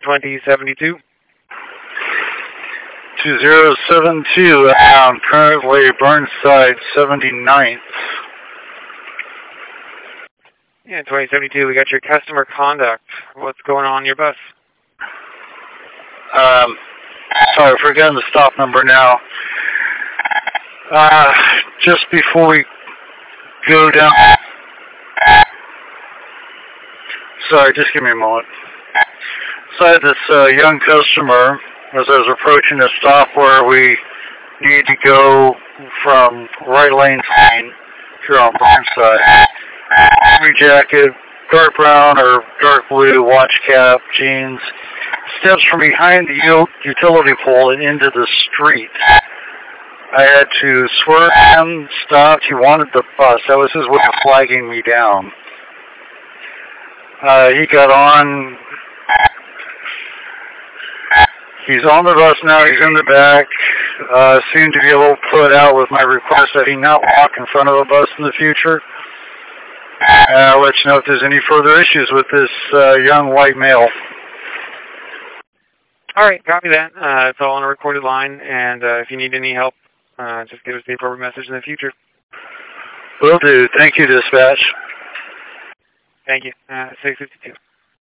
2072. 2072, currently Burnside 79th. Yeah, 2072, we got your customer conduct. What's going on your bus? Sorry, forgetting the stop number now. Just before we go down... Sorry, just give me a moment. So I had this young customer, as I was approaching a stop where we need to go from right lane here on Burnside. Army jacket, dark brown or dark blue, watch cap, jeans, steps from behind the utility pole and into the street. I had to swerve him, stopped, he wanted the bus. That was his way of flagging me down. He got on. He's on the bus now, he's in the back. Seemed to be a little put out with my request that he not walk in front of a bus in the future. I'll let you know if there's any further issues with this young white male. All right, copy that. It's all on a recorded line, and if you need any help, just give us the appropriate message in the future. Will do. Thank you, dispatch. Thank you. 652.